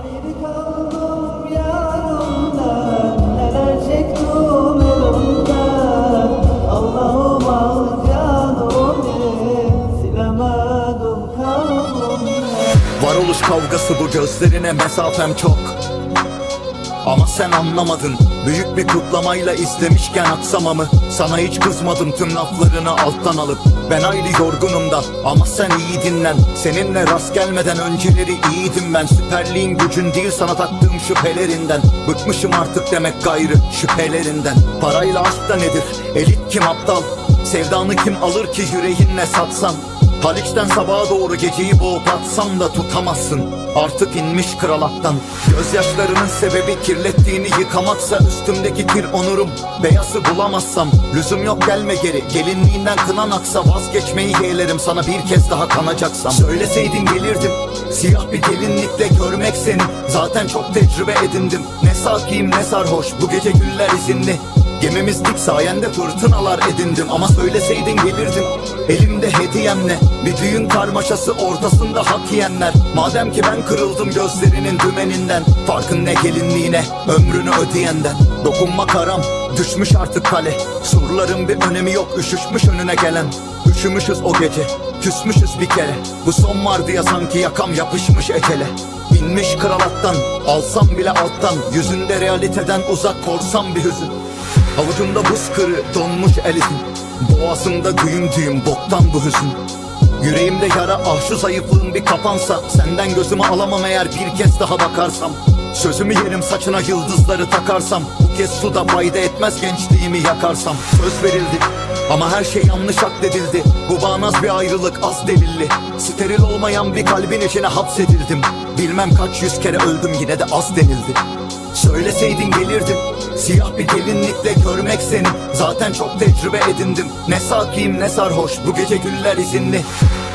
Ayrı kaldım yarımdan, neler çektim elimden. Allah'ım al canımı, silemedim kalbimden. Varoluş kavgası bu, gözlerine mesafem çok. Ama sen anlamadın, büyük bir kutlamayla istemişken aksamamı. Sana hiç kızmadım tüm laflarını alttan alıp. Ben aylı yorgunum da ama sen iyi dinlen. Seninle rast gelmeden önceleri iyiydim ben. Süperliğin gücün değil sana taktığım şüphelerinden. Bıkmışım artık demek gayrı şüphelerinden. Parayla aşk da nedir, elit kim aptal? Sevdanı kim alır ki yüreğinle satsan? Haliç'ten sabaha doğru geceyi boğup atsam da tutamazsın. Artık inmiş kral attan. Gözyaşlarının sebebi kirlettiğini yıkamaksa üstümdeki kir onurum. Beyazı bulamazsam lüzum yok gelme geri. Gelinliğinden kınan aksa vazgeçmeyi yeğlerim sana bir kez daha kanacaksam. Söyleseydin gelirdim siyah bir gelinlikle görmek seni. Zaten çok tecrübe edindim. Ne sakiyim ne sarhoş bu gece güller izinli. Gemimiz dik sayende fırtınalar edindim. Ama söyleseydin gelirdim elimde hediyemle. Bir düğün karmaşası ortasında hak yiyenler. Madem ki ben kırıldım gözlerinin dümeninden. Farkın ne gelinliğine ömrünü ödeyenden. Dokunma karam düşmüş artık kale. Surların bir önemi yok üşüşmüş önüne gelen. Üşümüşüz o gece küsmüşüz bir kere. Bu son vardı ya sanki yakam yapışmış ecele. İnmiş kral attan alsam bile alttan. Yüzünde realiteden uzak korsan bir hüzün. Avucumda buz kırı donmuş el izin. Boğazımda düğüm düğüm boktan bu hüzün. Yüreğimde yara ah şu zayıflığım bir kapansa. Senden gözümü alamam eğer bir kez daha bakarsam. Sözümü yerim saçına yıldızları takarsam. Bu kez suda fayda etmez gençliğimi yakarsam. Söz verildi ama her şey yanlış addedildi. Bu bağnaz bir ayrılık az delilli. Steril olmayan bir kalbin içine hapsedildim. Bilmem kaç yüz kere öldüm yine de az denildi. Söyleseydin gelirdim siyah bir gelinlikle görmek seni. Zaten çok tecrübe edindim. Ne sakiyim ne sarhoş bu gece güller izinli.